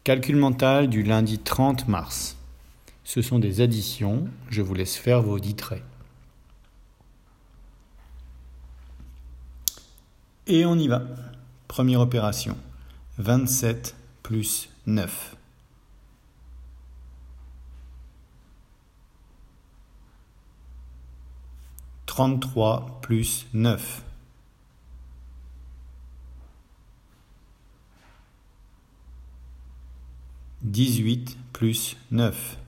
Calcul mental du lundi 30 mars. Ce sont des additions, je vous laisse faire vos 10 traits. Et on y va. Première opération. 27 plus 9. « 33 plus 9. » 18 plus 9.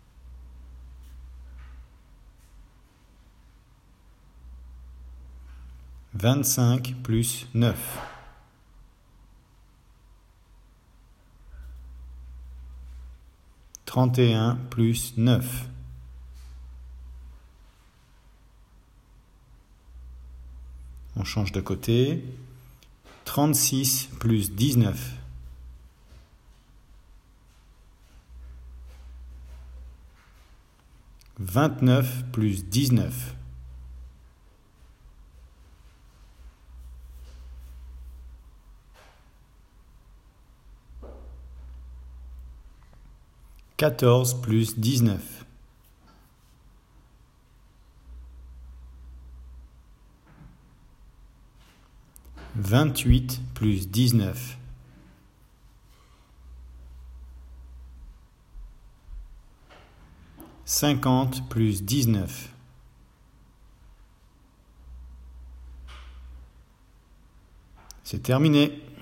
25 plus 9. 31 plus 9. On change de côté. 36 plus 19. 29 plus 19. 14 plus 19. 28 plus 19. 50 plus 19. C'est terminé.